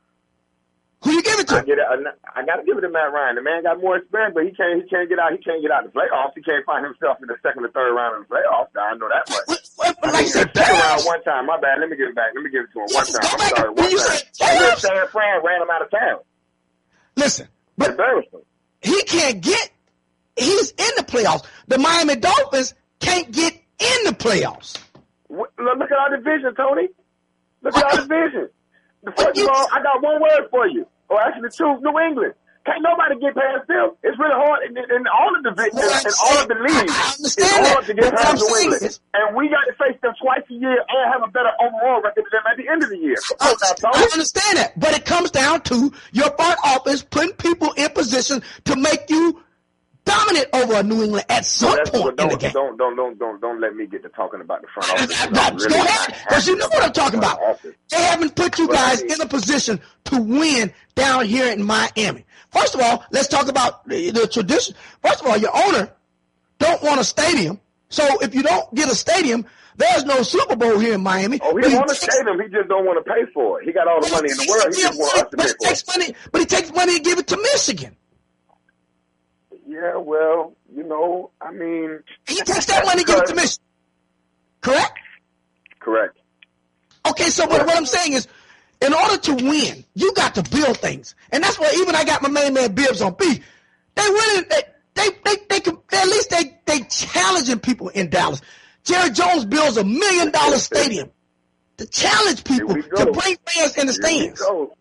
S2: Who you give it
S9: I
S2: to?
S9: get it. I got to give it to Matt Ryan. The man got more experience, but he can't. He can't get out. He can't get out the playoffs. He can't find himself in the second or third round of the playoffs. I know that much.
S2: What- what-
S9: I
S2: Like I
S9: mean,
S2: said,
S9: the second round
S2: playoffs.
S9: one time. My bad. Let me give it back. Let me give it to him one
S2: Yes,
S9: time.
S2: go
S9: I'm
S2: back.
S9: sorry.
S2: When
S9: One
S2: you
S9: time.
S2: said
S9: And then
S2: playoffs.
S9: San Fran ran him out of town.
S2: Listen, but
S9: Embarrassed him.
S2: he can't get. He's in the playoffs. The Miami Dolphins can't get in the playoffs.
S9: Look look at our division, Tony. Look at our division.
S2: What
S9: First
S2: you-
S9: of all, I got one word for you. Or actually two. New England. Can't nobody get past them. It's really hard in, in all of the divisions
S2: Well,
S9: and all of the
S2: I-
S9: leagues.
S2: I understand
S9: it's hard
S2: that,
S9: to get
S2: but what I'm
S9: past New
S2: saying
S9: England.
S2: is-
S9: And we got to face them twice a year and have a better overall record than them at the end of the year. Come
S2: I,
S9: on now,
S2: I
S9: Tony.
S2: understand that, but it comes down to your front office putting people in position to make you dominant over a New England at some
S9: That's-
S2: point
S9: don't,
S2: in the game.
S9: Don't, don't, don't, don't, don't let me get to talking about the front office.
S2: I- I-
S9: I'm
S2: Go
S9: really
S2: ahead,
S9: not
S2: because you
S9: happy
S2: know what I'm talking
S9: the front
S2: about.
S9: office.
S2: They haven't put you
S9: But I
S2: guys
S9: mean-
S2: in a position to win down here in Miami. First of all, let's talk about the, the tradition. First of all, your owner don't want a stadium. So if you don't get a stadium, there's no Super Bowl here in Miami.
S9: Oh, he
S2: But
S9: want to
S2: takes-
S9: stadium. He just don't want to pay for it. He got all the money in the world. He just want us to
S2: but
S9: pay
S2: he
S9: for
S2: takes
S9: it.
S2: money, but he takes money and give it to Michigan.
S9: Yeah, well, you know, I mean,
S2: He takes that money and give it to
S9: because-
S2: Michigan. Correct?
S9: correct.
S2: Okay, so what, what I'm saying is, in order to win, you got to build things, and that's why even I got my main man Bibbs on B. They really, they, they, they, they, can, at least they, they challenging people in Dallas. Jerry Jones builds a million dollar stadium to challenge people
S9: Here we
S2: to
S9: go.
S2: bring fans in the
S9: Here we
S2: stands.
S9: go.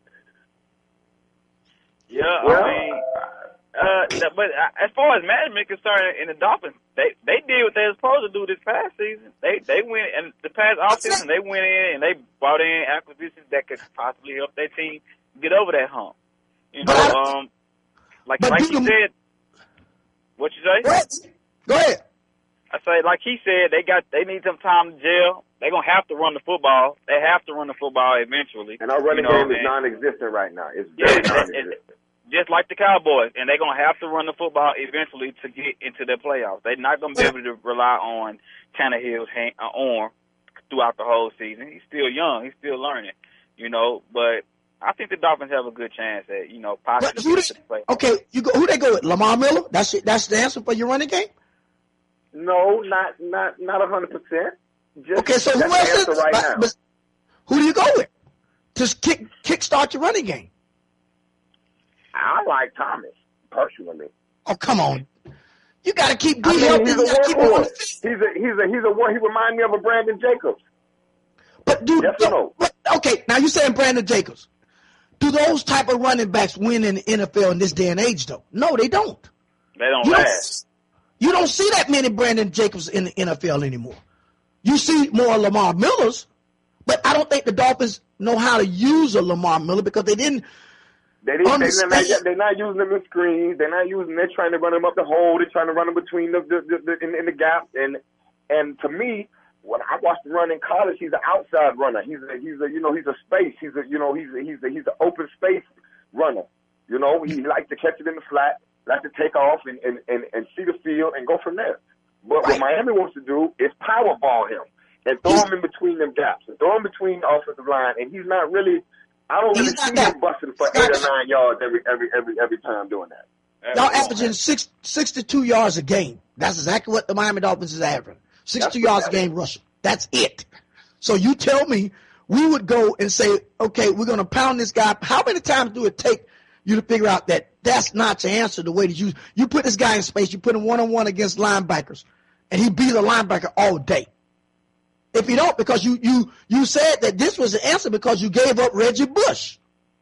S3: Yeah,
S9: Well-
S3: I mean, uh, th- but uh, as far as management concerned in the Dolphins, they they did what they were supposed to do this past season. They they went and the past offseason they went in and they brought in acquisitions that could possibly help their team get over that hump. You know,
S2: But-
S3: um, like
S2: but
S3: like
S2: do
S3: you
S2: the-
S3: said, what you say?
S2: Go ahead. Go ahead.
S3: I say, like he said, they got they need some time to gel. They're gonna have to run the football. They have to run the football eventually.
S9: And our running
S3: you know,
S9: game is
S3: and-
S9: non-existent right now. It's
S3: Yeah,
S9: very
S3: and-
S9: non-existent.
S3: just like the Cowboys, and they're going to have to run the football eventually to get into the playoffs. They're not going to be able to rely on Tannehill's hand, uh, arm throughout the whole season. He's still young. He's still learning, you know. But I think the Dolphins have a good chance at, you know,
S2: But
S3: possibly
S2: who
S3: getting to the
S2: they,
S3: playoffs.
S2: okay, you go. Who they go with? Lamar Miller. That's it. That's the answer for your running game.
S9: No, not not not a hundred percent. Just
S2: Okay, so who
S9: that's the
S2: else?
S9: answer
S2: Is,
S9: right
S2: but-
S9: now.
S2: but who do you go with to kick kickstart your running game?
S9: I like Thomas personally.
S2: Oh, come on. You got to keep
S9: I
S2: D
S9: mean,
S2: healthy.
S9: he's
S2: You
S9: a
S2: got to keep him on the
S9: workhorse.
S2: field.
S9: He's a he's a he's a one. He remind me of a Brandon Jacobs.
S2: But do
S9: Yes or no?
S2: but, okay, now you're saying Brandon Jacobs. Do those type of running backs win in the N F L in this day and age, though? No, they don't.
S3: They don't
S2: You
S3: last.
S2: don't, you don't see that many Brandon Jacobs in the N F L anymore. You see more Lamar Millers, but I don't think the Dolphins know how to use a Lamar Miller because they didn't.
S9: They didn't, they,
S2: Understand.
S9: they're, not, they're not using them in screens. They're not using. They're trying to run them up the hole. They're trying to run them between the, the, the, the in, in the gap. And and to me, when I watched him run in college, he's an outside runner. He's a he's a you know he's a space. He's a you know he's a, he's a, he's an open space runner. You know he likes to catch it in the flat, likes to take off and and, and, and see the field and go from there. But what
S2: Right.
S9: Miami wants to do is power ball him. and throw him in between them gaps and throw him between the offensive line, and he's not really. I don't really see him busting for eight or nine yards every every every every time doing that.
S2: Y'all averaging six, sixty-two yards a game. That's exactly what the Miami Dolphins is averaging. sixty-two yards a game rushing. That's it. So you tell me we would go and say, okay, we're going to pound this guy. How many times do it take you to figure out that that's not your answer the way that you you put this guy in space, you put him one-on-one against linebackers, and he beat a linebacker all day. If you don't, because you you you said that this was the answer because you gave up Reggie Bush,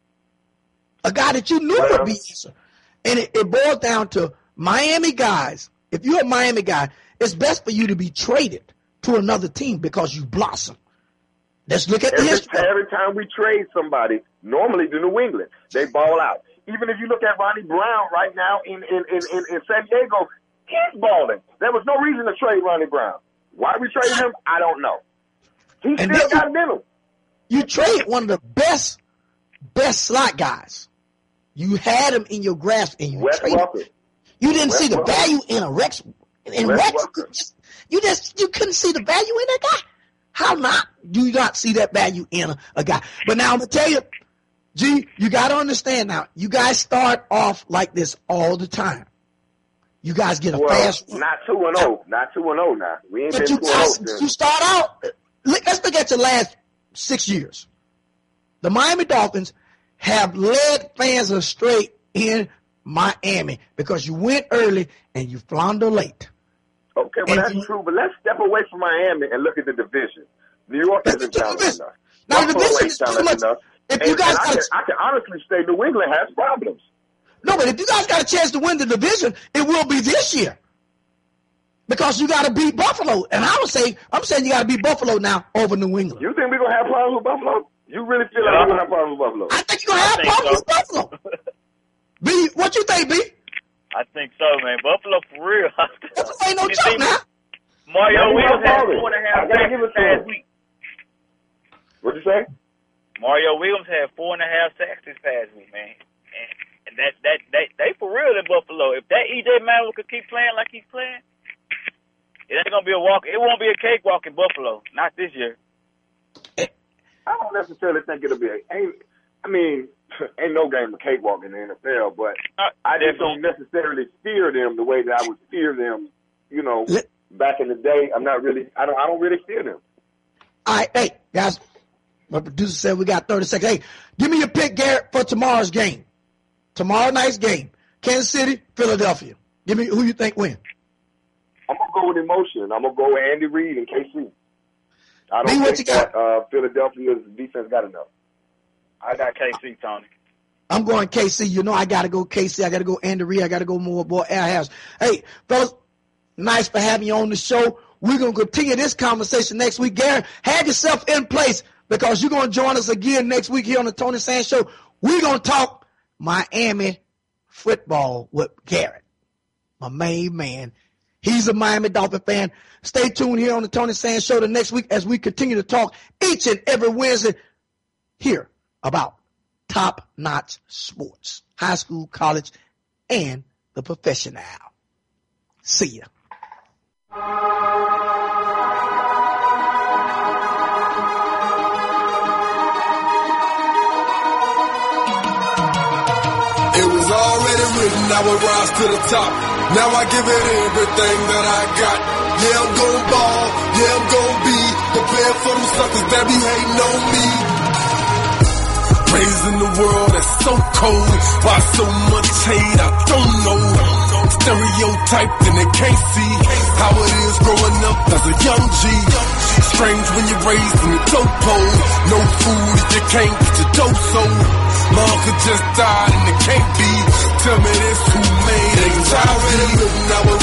S2: a guy that you knew would be the answer. And it, it boils down to Miami guys. If you're a Miami guy, it's best for you to be traded to another team because you blossom. Let's look at the
S9: every,
S2: history.
S9: Every time we trade somebody, normally to New England, they ball out. Even if you look at Ronnie Brown right now in, in, in, in, in San Diego, he's balling. There was no reason to trade Ronnie Brown. Why we traded him, I don't know. He
S2: And
S9: still
S2: then
S9: got it in him.
S2: You trade one of the best, best slot guys. You had him in your grasp and you
S9: Wes
S2: traded
S9: Welker.
S2: him. You didn't
S9: Wes
S2: see the
S9: Welker.
S2: value in a Rex. In
S9: Wes
S2: Rex,
S9: Welker.
S2: you just you couldn't see the value in that guy. How not do you not see that value in a, a guy? But now I'm gonna tell you, G, you got to understand now. You guys start off like this all the time. You guys get a
S9: Well,
S2: fast.
S9: not two and zero, not two and zero now. We ain't
S2: But
S9: been
S2: you
S9: two and zero
S2: guys,
S9: since.
S2: you start out. Look, let's look at your last six years. The Miami Dolphins have led fans astray in Miami because you went early and you flounder late.
S9: Okay, well,
S2: And
S9: that's
S2: you-
S9: true, but let's step away from Miami and look at the division. New York
S2: Let's
S9: isn't
S2: look at the
S9: talented
S2: division.
S9: enough.
S2: Now, the
S9: Buffalo
S2: division
S9: ain't
S2: is pretty
S9: talented
S2: much-
S9: enough.
S2: if
S9: And-
S2: you guys
S9: and I,
S2: got
S9: can,
S2: a-
S9: I can honestly say New England has problems.
S2: No, but if you guys got a chance to win the division, it will be this year. Because you got to beat Buffalo. And I would say, I'm saying you got to beat Buffalo now over New England.
S9: You think we're going to have problems with Buffalo? You really feel
S3: Yeah.
S9: like we're going to have problems with Buffalo?
S2: I think you're going to have
S3: think
S2: problems
S3: so.
S2: with Buffalo. B, what you think, B?
S3: I think so, man. Buffalo for real.
S2: Buffalo ain't no
S3: You
S2: joke
S3: see,
S2: now.
S3: Mario
S9: Maybe
S3: Williams
S9: I'm
S3: had
S9: sorry.
S3: four and a
S9: I
S3: half
S9: gotta
S3: sacks
S9: give
S3: this
S9: it to
S3: past
S9: him.
S3: week.
S9: What'd you say?
S3: Mario Williams had four and a half sacks this past week, man. And, and that that that they for real in Buffalo. If that E J Manuel could keep playing like he's playing, it ain't gonna be a walk. It won't be a cakewalk in Buffalo. Not this year.
S9: I don't necessarily think it'll be a. Ain't, I mean, ain't no game of cakewalk in the N F L, but
S3: Uh,
S9: I just
S3: definitely.
S9: don't necessarily fear them the way that I would fear them. You know,
S2: Let-
S9: back in the day, I'm not really. I don't. I don't really fear them.
S2: All right, hey, guys. My producer said we got thirty seconds. Hey, give me your pick, Garrett, for tomorrow's game. Tomorrow night's game. Kansas City, Philadelphia. Give me who you think win.
S9: I'm gonna go with emotion. I'm gonna go with Andy Reid and K C. I
S2: B,
S9: don't
S2: what
S9: think
S2: you got?
S9: that uh, Philadelphia's defense got enough.
S3: I got K C, Tony.
S2: I'm going K C. You know I got to go K C. I got to go Andy Reid. I got to go more boy Air House. Hey, fellas, nice for having you on the show. We're going to continue this conversation next week. Garrett, have yourself in place because you're going to join us again next week here on the Tony Sands Show. We're going to talk Miami football with Garrett, my main man. He's a Miami Dolphin fan. Stay tuned here on the Tony Sands Show the next week as we continue to talk each and every Wednesday here about top-notch sports, high school, college, and the professional. See ya.
S1: It was already written, I would rise to the top. Now I give it everything that I got. Yeah, I'm gon' ball, yeah, I'm gon' be prepared for them suckers that be hating on me. Raised in the world that's so cold, why so much hate, I don't know. Stereotyped and they can't see how it is growing up as a young G. Strange when you're raised in the dope pole. No food if you can't get your dope sold. Mom could just die and it can't be. Tell me this, who made it? It was already written, I was